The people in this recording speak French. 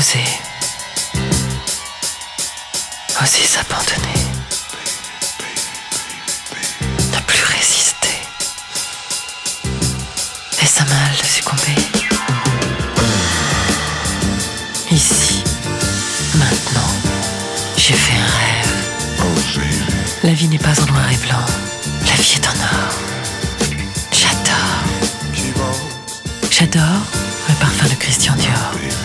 Oser s'abandonner. Ne plus résister. Est-ce un mal de succomber? Ici, maintenant, j'ai fait un rêve. La vie n'est pas en noir et blanc. La vie est en or. J'adore le parfum de Christian Dior.